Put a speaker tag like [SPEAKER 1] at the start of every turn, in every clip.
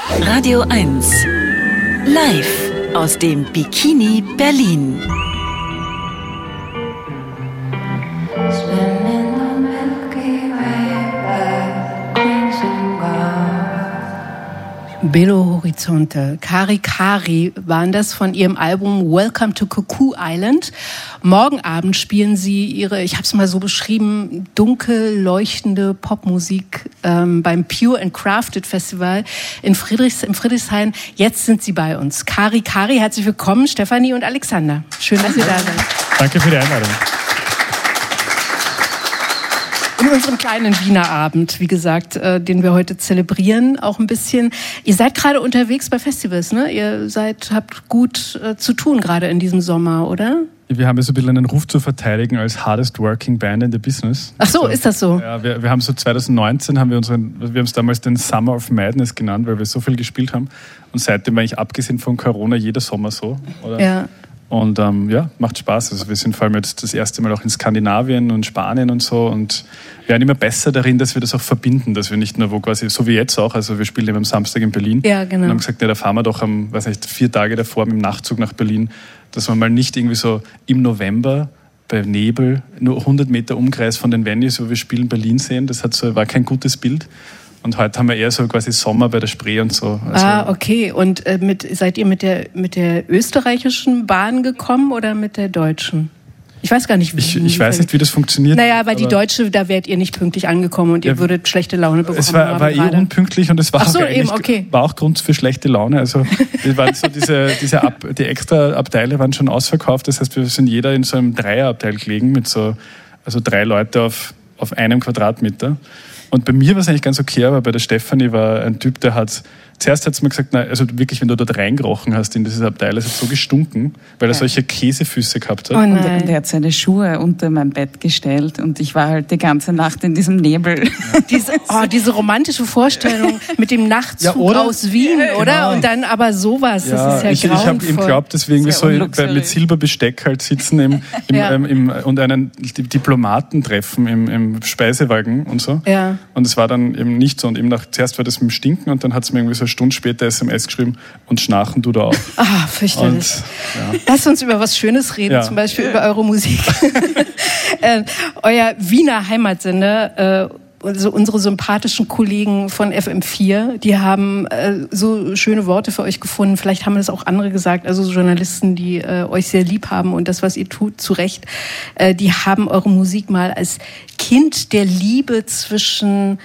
[SPEAKER 1] Radio 1 live aus dem Bikini Berlin.
[SPEAKER 2] Belo Horizonte, Kari Kari waren das von ihrem Album Welcome to Cuckoo Island. Morgen Abend spielen sie ihre, ich habe es mal so beschrieben, dunkel leuchtende Popmusik beim Pure and Crafted Festival in Friedrichshain. Jetzt sind sie bei uns. Kari Kari, herzlich willkommen, Stefanie und Alexander. Schön, dass ihr da seid.
[SPEAKER 3] Danke für die Einladung.
[SPEAKER 2] In unserem kleinen Wiener Abend, wie gesagt, den wir heute zelebrieren, auch ein bisschen. Ihr seid gerade unterwegs bei Festivals, ne? Habt gut zu tun gerade in diesem Sommer, oder?
[SPEAKER 3] Wir haben ja so ein bisschen einen Ruf zu verteidigen als hardest working band in the business.
[SPEAKER 2] Ach so, ist das so?
[SPEAKER 3] Ja, wir haben so 2019 wir haben es damals den Summer of Madness genannt, weil wir so viel gespielt haben. Und seitdem war eigentlich abgesehen von Corona jeder Sommer so, oder?
[SPEAKER 2] Ja.
[SPEAKER 3] Und macht Spaß. Also wir sind vor allem jetzt das erste Mal auch in Skandinavien und Spanien und so und werden immer besser darin, dass wir das auch verbinden, dass wir nicht nur quasi, so wie jetzt auch, also wir spielen immer am Samstag in Berlin.
[SPEAKER 2] Ja, genau.
[SPEAKER 3] Und haben gesagt, da fahren wir doch 4 Tage davor mit dem Nachtzug nach Berlin, dass wir mal nicht irgendwie so im November bei Nebel nur 100 Meter Umkreis von den Venues, wo wir spielen, Berlin sehen. Das war kein gutes Bild. Und heute haben wir eher so quasi Sommer bei der Spree und so. Also
[SPEAKER 2] okay. Und seid ihr mit der österreichischen Bahn gekommen oder mit der deutschen? Ich weiß gar nicht, wie.
[SPEAKER 3] Ich weiß nicht, wie das funktioniert.
[SPEAKER 2] Naja, weil die deutsche, da wärt ihr nicht pünktlich angekommen und ihr würdet schlechte Laune bekommen.
[SPEAKER 3] Es war eher unpünktlich und es war war auch Grund für schlechte Laune. Also wir waren so die extra Abteile waren schon ausverkauft. Das heißt, wir sind jeder in so einem Dreierabteil gelegen mit also 3 Leute auf einem Quadratmeter. Und bei mir war es eigentlich ganz okay, aber bei der Stefanie war ein Typ, zuerst hat es mir gesagt, also wirklich, wenn du dort reingerochen hast in dieses Abteil, es hat so gestunken, weil er solche Käsefüße gehabt hat.
[SPEAKER 4] Oh und er hat seine Schuhe unter mein Bett gestellt und ich war halt die ganze Nacht in diesem Nebel.
[SPEAKER 2] Ja. Diese romantische Vorstellung mit dem Nachtzug aus Wien, oder? Genau. Und dann aber sowas, das ist ja grauenvoll.
[SPEAKER 3] Ich habe ihm geglaubt, dass wir irgendwie so mit Silberbesteck halt sitzen und einen Diplomaten treffen im Speisewagen und so. Ja. Und es war dann eben nicht so. Und eben zuerst war das mit dem Stinken und dann hat es mir irgendwie so eine Stunde später SMS geschrieben und schnarchen du da auch.
[SPEAKER 2] Ah, fürchterlich. Lasst uns über was Schönes reden, zum Beispiel über eure Musik. Euer Wiener Heimatsender, also unsere sympathischen Kollegen von FM4, die haben so schöne Worte für euch gefunden. Vielleicht haben das auch andere gesagt, also Journalisten, die euch sehr lieb haben und das, was ihr tut, zu Recht. Die haben eure Musik mal als Kind der Liebe zwischen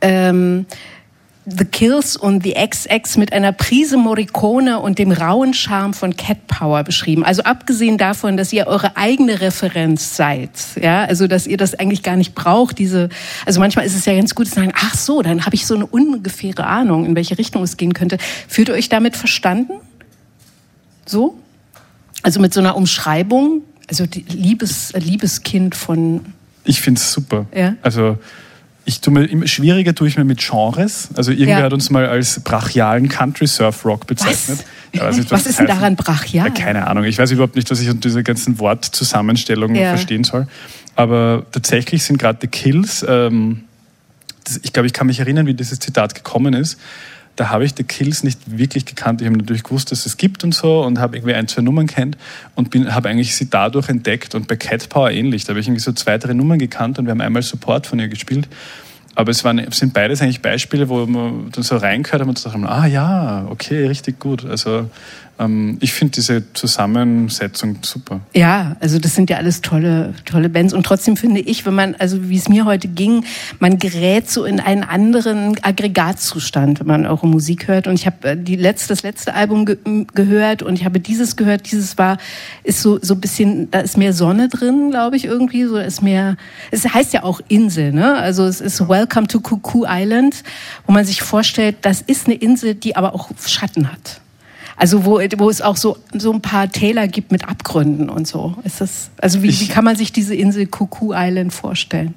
[SPEAKER 2] The Kills und The XX mit einer Prise Morricone und dem rauen Charme von Cat Power beschrieben. Also abgesehen davon, dass ihr eure eigene Referenz seid, ja, also dass ihr das eigentlich gar nicht braucht, also manchmal ist es ja ganz gut zu sagen, ach so, dann habe ich so eine ungefähre Ahnung, in welche Richtung es gehen könnte. Fühlt ihr euch damit verstanden? So? Also mit so einer Umschreibung, also die Liebeskind von...
[SPEAKER 3] Ich finde es super. Ja? Also schwieriger tue ich mir mit Genres. Also irgendwer hat uns mal als brachialen Country-Surf-Rock bezeichnet.
[SPEAKER 2] Was ist denn daran brachial?
[SPEAKER 3] Ja, keine Ahnung. Ich weiß überhaupt nicht, was ich unter dieser ganzen Wortzusammenstellung verstehen soll. Aber tatsächlich sind gerade The Kills, ich glaube, ich kann mich erinnern, wie dieses Zitat gekommen ist. Da habe ich The Kills nicht wirklich gekannt. Ich habe natürlich gewusst, dass es gibt und so und habe irgendwie 1, 2 Nummern kennt und habe eigentlich sie dadurch entdeckt und bei Cat Power ähnlich. Da habe ich irgendwie so 2, 3 Nummern gekannt und wir haben einmal Support von ihr gespielt. Aber es sind beides eigentlich Beispiele, wo man dann so reingehört haben und dachte, okay, richtig gut. Also ich finde diese Zusammensetzung super.
[SPEAKER 2] Ja, also das sind ja alles tolle Bands und trotzdem finde ich, wenn man, also wie es mir heute ging, man gerät so in einen anderen Aggregatzustand, wenn man eure Musik hört und ich habe das letzte Album gehört und ich habe dieses gehört, ist so ein bisschen, da ist mehr Sonne drin, glaube ich, irgendwie, so ist mehr, es heißt ja auch Insel, ne? Also es ist Welcome to Cuckoo Island, wo man sich vorstellt, das ist eine Insel, die aber auch Schatten hat. Also wo es auch so ein paar Täler gibt mit Abgründen und so. Ist das, also wie kann man sich diese Insel Cuckoo Island vorstellen?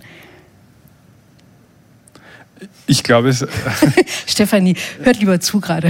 [SPEAKER 3] Ich glaube es...
[SPEAKER 2] Stefanie, hört lieber zu gerade.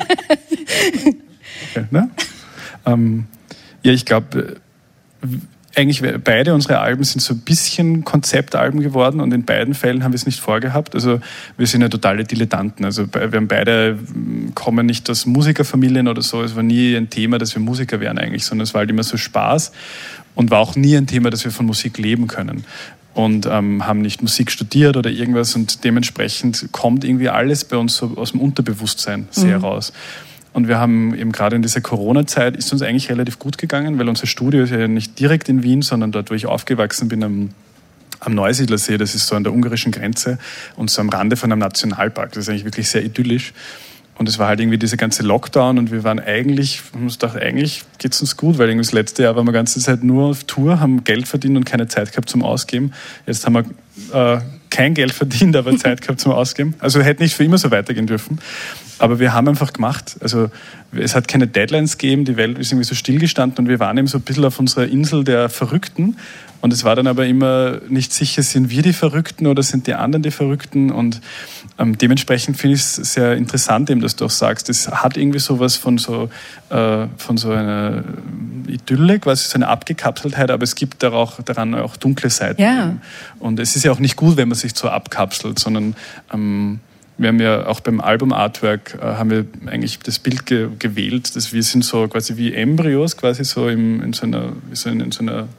[SPEAKER 3] Okay, ne? Ich glaube, eigentlich beide unsere Alben sind so ein bisschen Konzeptalben geworden und in beiden Fällen haben wir es nicht vorgehabt. Also wir sind ja totale Dilettanten. Also wir haben beide, kommen nicht aus Musikerfamilien oder so. Es war nie ein Thema, dass wir Musiker wären eigentlich, sondern es war halt immer so Spaß und war auch nie ein Thema, dass wir von Musik leben können. Und haben nicht Musik studiert oder irgendwas und dementsprechend kommt irgendwie alles bei uns so aus dem Unterbewusstsein sehr raus. Und wir haben eben gerade in dieser Corona-Zeit ist uns eigentlich relativ gut gegangen, weil unser Studio ist ja nicht direkt in Wien, sondern dort, wo ich aufgewachsen bin, am Neusiedlersee, das ist so an der ungarischen Grenze und so am Rande von einem Nationalpark. Das ist eigentlich wirklich sehr idyllisch. Und es war halt irgendwie dieser ganze Lockdown und wir waren eigentlich, wir haben uns gedacht, eigentlich geht es uns gut, weil irgendwie das letzte Jahr waren wir die ganze Zeit nur auf Tour, haben Geld verdient und keine Zeit gehabt zum Ausgeben. Jetzt haben wir kein Geld verdient, aber Zeit gehabt zum Ausgeben. Also hätte nicht für immer so weitergehen dürfen. Aber wir haben einfach gemacht. Also es hat keine Deadlines gegeben, die Welt ist irgendwie so stillgestanden und wir waren eben so ein bisschen auf unserer Insel der Verrückten. Und es war dann aber immer nicht sicher, sind wir die Verrückten oder sind die anderen die Verrückten? Und dementsprechend finde ich es sehr interessant, eben, dass du auch sagst, es hat irgendwie sowas von so einer Idylle, quasi so eine Abgekapseltheit, aber es gibt daran auch dunkle Seiten.
[SPEAKER 2] Ja.
[SPEAKER 3] Und es ist ja auch nicht gut, wenn man sich so abkapselt, sondern wir haben ja auch beim Album-Artwork haben wir eigentlich das Bild gewählt, dass wir sind so quasi wie Embryos, quasi so in so einer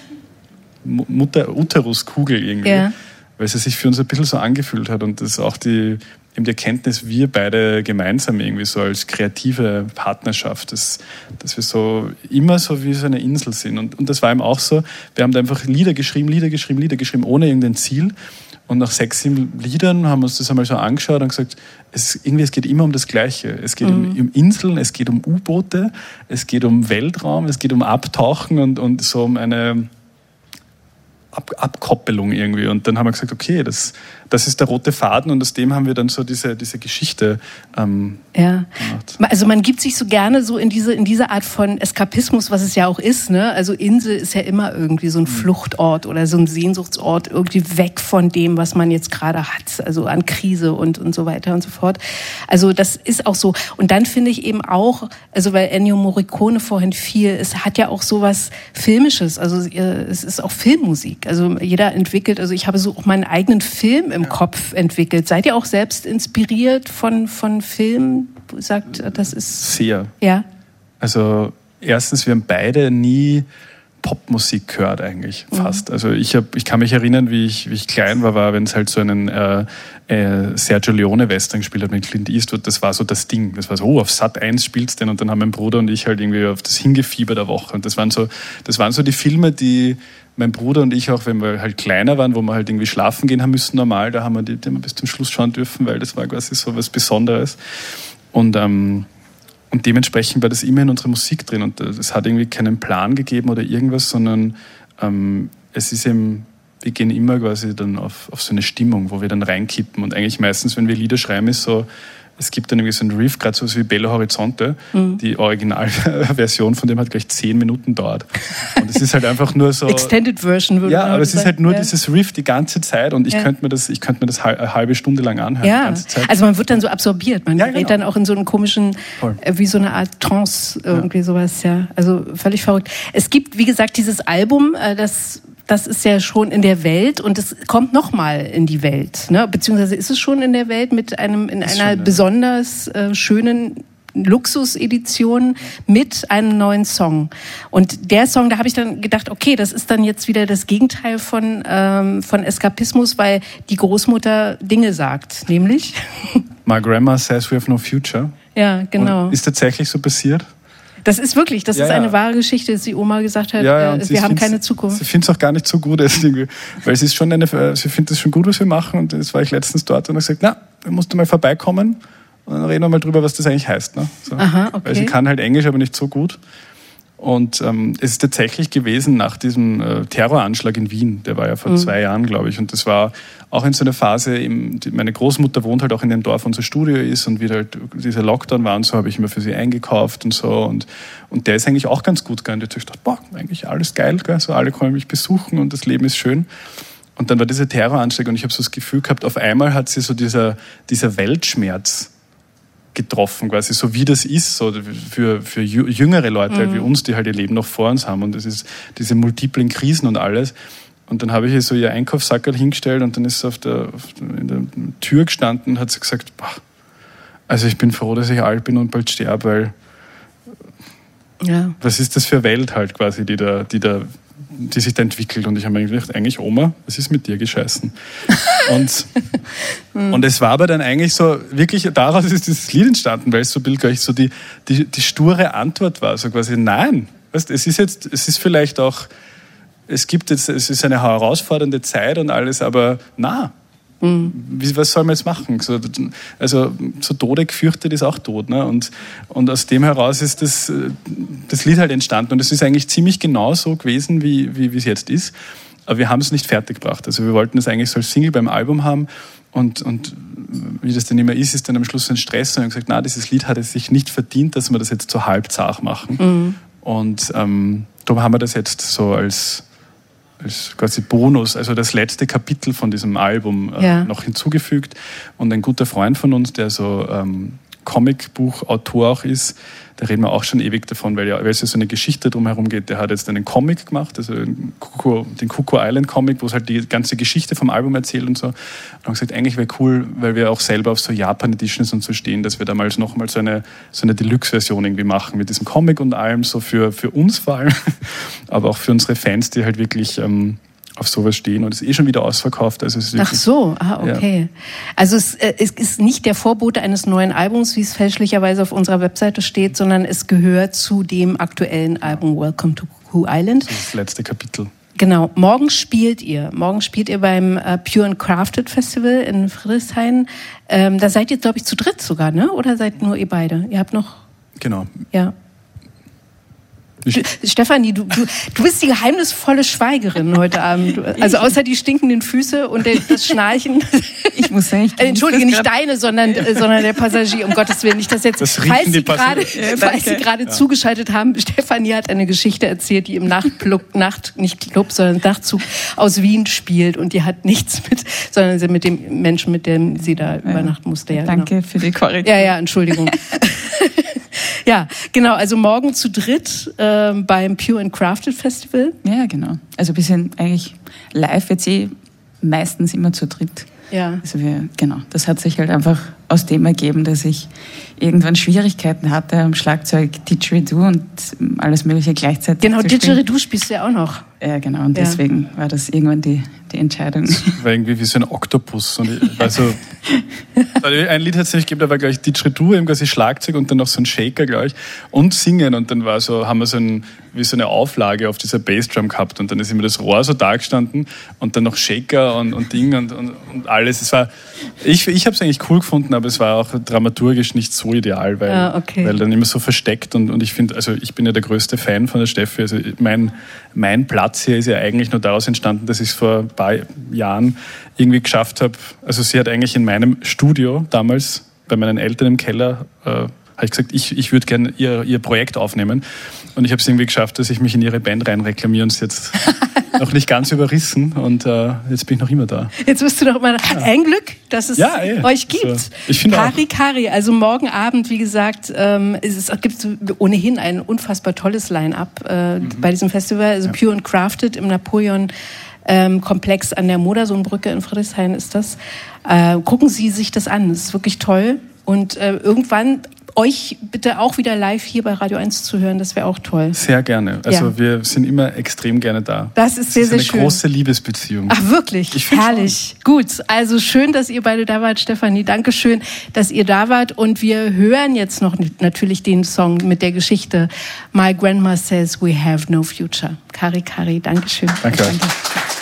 [SPEAKER 3] Uteruskugel irgendwie, weil es sich für uns ein bisschen so angefühlt hat und das ist auch die Erkenntnis, wir beide gemeinsam irgendwie so als kreative Partnerschaft, dass wir so immer so wie so eine Insel sind und das war eben auch so, wir haben da einfach Lieder geschrieben, ohne irgendein Ziel. Und nach 6, 7 Liedern haben wir uns das einmal so angeschaut und gesagt, es geht immer um das Gleiche. Es geht um Inseln, es geht um U-Boote, es geht um Weltraum, es geht um Abtauchen und so um eine Abkoppelung irgendwie. Und dann haben wir gesagt, okay, das ist der rote Faden und aus dem haben wir dann so diese Geschichte gemacht.
[SPEAKER 2] Also man gibt sich so gerne so in diese Art von Eskapismus, was es ja auch ist, ne? Also Insel ist ja immer irgendwie so ein Fluchtort oder so ein Sehnsuchtsort, irgendwie weg von dem, was man jetzt gerade hat, also an Krise und so weiter und so fort. Also das ist auch so. Und dann finde ich eben auch, also weil Ennio Morricone vorhin fiel, es hat ja auch sowas Filmisches, also es ist auch Filmmusik. Also jeder entwickelt, also ich habe so auch meinen eigenen Film im Kopf entwickelt. Seid ihr auch selbst inspiriert von Filmen? Sagt, das ist...
[SPEAKER 3] Sehr.
[SPEAKER 2] Ja.
[SPEAKER 3] Also erstens, wir haben beide nie Popmusik gehört eigentlich, fast. Also ich kann mich erinnern, wie ich klein war, wenn es halt so einen Sergio Leone-Western gespielt hat mit Clint Eastwood, das war so das Ding. Das war so, auf Sat 1 spielt's denn und dann haben mein Bruder und ich halt irgendwie auf das hingefiebert der Woche. Und das waren so die Filme, die mein Bruder und ich auch, wenn wir halt kleiner waren, wo wir halt irgendwie schlafen gehen haben müssen normal, da haben wir die bis zum Schluss schauen dürfen, weil das war quasi so was Besonderes. Und dementsprechend war das immer in unserer Musik drin und es hat irgendwie keinen Plan gegeben oder irgendwas, sondern es ist eben, wir gehen immer quasi dann auf so eine Stimmung, wo wir dann reinkippen und eigentlich meistens, wenn wir Lieder schreiben, ist so, es gibt dann irgendwie so einen Riff, gerade so wie Belo Horizonte, die Originalversion von dem hat gleich 10 Minuten dauert. Und es ist halt einfach nur so...
[SPEAKER 2] Extended Version würde man
[SPEAKER 3] aber es ist halt nur
[SPEAKER 2] ja.
[SPEAKER 3] dieses Riff die ganze Zeit und ich könnte mir das eine halbe Stunde lang anhören.
[SPEAKER 2] Ja,
[SPEAKER 3] die ganze Zeit.
[SPEAKER 2] Also man wird dann so absorbiert, man gerät
[SPEAKER 3] genau.
[SPEAKER 2] dann auch in so einen komischen, wie so eine Art Trance, irgendwie sowas, ja. Also völlig verrückt. Es gibt, wie gesagt, dieses Album, das ist ja schon in der Welt und es kommt nochmal in die Welt, ne? Beziehungsweise ist es schon in der Welt mit einer besonders schönen Luxusedition mit einem neuen Song. Und der Song, da habe ich dann gedacht, okay, das ist dann jetzt wieder das Gegenteil von Eskapismus, weil die Großmutter Dinge sagt, nämlich
[SPEAKER 3] My grandma says we have no future.
[SPEAKER 2] Ja, genau.
[SPEAKER 3] Und ist tatsächlich so passiert?
[SPEAKER 2] Das ist wirklich, ist eine wahre Geschichte, dass die Oma gesagt hat, wir haben keine Zukunft.
[SPEAKER 3] Sie findet es auch gar nicht so gut, weil sie findet es schon gut, was wir machen. Und jetzt war ich letztens dort und habe gesagt, da musst du mal vorbeikommen und dann reden wir mal drüber, was das eigentlich heißt. Ne? So.
[SPEAKER 2] Aha, okay.
[SPEAKER 3] Weil sie kann halt Englisch, aber nicht so gut. Und es ist tatsächlich gewesen nach diesem Terroranschlag in Wien, der war ja vor 2 Jahren, glaube ich. Und das war auch in so einer Phase, meine Großmutter wohnt halt auch in dem Dorf, wo unser Studio ist und wie halt dieser Lockdown war und so, habe ich immer für sie eingekauft und so. Und der ist eigentlich auch ganz gut gegangen. Da habe ich gedacht, eigentlich alles geil, gell? So, alle kommen mich besuchen und das Leben ist schön. Und dann war dieser Terroranschlag und ich habe so das Gefühl gehabt, auf einmal hat sie so dieser Weltschmerz getroffen, quasi so wie das ist, so für jüngere Leute halt wie uns, die halt ihr Leben noch vor uns haben und es ist diese multiplen Krisen und alles. Und dann habe ich ihr so ihr Einkaufssackerl hingestellt und dann ist sie in der Tür gestanden und hat sie gesagt, boah, also ich bin froh, dass ich alt bin und bald sterbe, weil was ist das für eine Welt halt quasi, die sich da entwickelt. Und ich habe mir gedacht, eigentlich Oma, was ist mit dir gescheißen? Und es war aber dann eigentlich so, wirklich daraus ist dieses Lied entstanden, weil es so gleich so die sture Antwort war, so quasi nein. Weißt, es ist vielleicht auch, es ist eine herausfordernde Zeit und alles, aber was soll man jetzt machen? Also so Tode gefürchtet ist auch tot. Ne? Und aus dem heraus ist das Lied halt entstanden. Und es ist eigentlich ziemlich genau so gewesen, wie es jetzt ist. Aber wir haben es nicht fertig gebracht. Also wir wollten es eigentlich so als Single beim Album haben. Und wie das dann immer ist dann am Schluss ein Stress. Und wir haben gesagt, na, dieses Lied hat es sich nicht verdient, dass wir das jetzt so halb zart machen. Und darum haben wir das jetzt so als quasi Bonus, also das letzte Kapitel von diesem Album noch hinzugefügt. Und ein guter Freund von uns, der so Comicbuchautor auch ist, da reden wir auch schon ewig davon, weil es ja so eine Geschichte drumherum geht. Der hat jetzt einen Comic gemacht, also den Cuckoo Island Comic, wo es halt die ganze Geschichte vom Album erzählt und so. Und haben gesagt, eigentlich wäre cool, weil wir auch selber auf so Japan-Editions und so stehen, dass wir damals nochmal so eine Deluxe-Version irgendwie machen mit diesem Comic und allem, so für uns vor allem, aber auch für unsere Fans, die halt wirklich auf sowas stehen und es ist schon wieder ausverkauft. Also es ist
[SPEAKER 2] ach so, okay. Ja. Also es ist nicht der Vorbote eines neuen Albums, wie es fälschlicherweise auf unserer Webseite steht, sondern es gehört zu dem aktuellen Album Welcome to Cuckoo Island.
[SPEAKER 3] Das ist das letzte Kapitel.
[SPEAKER 2] Genau. Morgen spielt ihr beim Pure and Crafted Festival in Friedrichshain. Da seid ihr, glaube ich, zu dritt sogar, ne? Oder seid nur ihr beide? Ihr habt noch...
[SPEAKER 3] Genau.
[SPEAKER 2] Ja. Stefanie, du bist die geheimnisvolle Schweigerin heute Abend. Also außer die stinkenden Füße und das Schnarchen.
[SPEAKER 4] Ich muss sagen,
[SPEAKER 2] entschuldige, nicht deine, sondern der Passagier. Um Gottes Willen, nicht, dass jetzt, falls Sie gerade zugeschaltet haben, Stefanie hat eine Geschichte erzählt, die im Nachtzug aus Wien spielt und die hat nichts sondern mit dem Menschen, mit dem sie da übernachten musste. Ja,
[SPEAKER 4] danke für die Korrektur.
[SPEAKER 2] Ja, Entschuldigung. Ja, genau, also morgen zu dritt beim Pure and Crafted Festival.
[SPEAKER 4] Ja, genau. Also wir sind eigentlich live jetzt meistens immer zu dritt.
[SPEAKER 2] Ja.
[SPEAKER 4] Also das hat sich halt einfach aus dem ergeben, dass ich irgendwann Schwierigkeiten hatte am Schlagzeug Didgeridoo und alles mögliche gleichzeitig
[SPEAKER 2] zu spielen. Didgeridoo spielst du ja auch noch.
[SPEAKER 4] Ja, genau. Und deswegen war das irgendwann die Entscheidung.
[SPEAKER 3] Das war irgendwie wie so ein Oktopus. Und ein Lied hat es nicht gegeben, da war gleich Didgeridoo, eben quasi Schlagzeug und dann noch so ein Shaker, glaube ich, und Singen. Und dann haben wir wie so eine Auflage auf dieser Bassdrum gehabt. Und dann ist immer das Rohr so da gestanden und dann noch Shaker und Ding und alles. Ich habe es eigentlich cool gefunden, aber es war auch dramaturgisch nicht so ideal, weil dann immer so versteckt und ich finde, also ich bin ja der größte Fan von der Steffi, also mein Platz hier ist ja eigentlich nur daraus entstanden, dass ich es vor ein paar Jahren irgendwie geschafft habe, also sie hat eigentlich in meinem Studio damals bei meinen Eltern im Keller habe ich gesagt, ich würde gerne ihr Projekt aufnehmen. Und ich habe es irgendwie geschafft, dass ich mich in ihre Band reinreklamiere und es jetzt noch nicht ganz überrissen. Und jetzt bin ich noch immer da.
[SPEAKER 2] Jetzt bist du doch immer da. Ein Glück, dass es euch gibt. Also,
[SPEAKER 3] ich finde
[SPEAKER 2] Kari, also morgen Abend, wie gesagt, es gibt ohnehin ein unfassbar tolles Line-up bei diesem Festival. Also Pure and Crafted im Napoleon Komplex an der Modersohnbrücke in Friedrichshain ist das. Gucken Sie sich das an, das ist wirklich toll. Und irgendwann euch bitte auch wieder live hier bei Radio 1 zu hören, das wäre auch toll.
[SPEAKER 3] Sehr gerne. Also wir sind immer extrem gerne da.
[SPEAKER 2] Das ist sehr, sehr schön.
[SPEAKER 3] Eine große Liebesbeziehung.
[SPEAKER 2] Ach wirklich? Herrlich. Schon. Gut, also schön, dass ihr beide da wart, Stefanie. Dankeschön, dass ihr da wart. Und wir hören jetzt noch natürlich den Song mit der Geschichte My Grandma Says We Have No Future. Kari, Dankeschön.
[SPEAKER 3] Danke.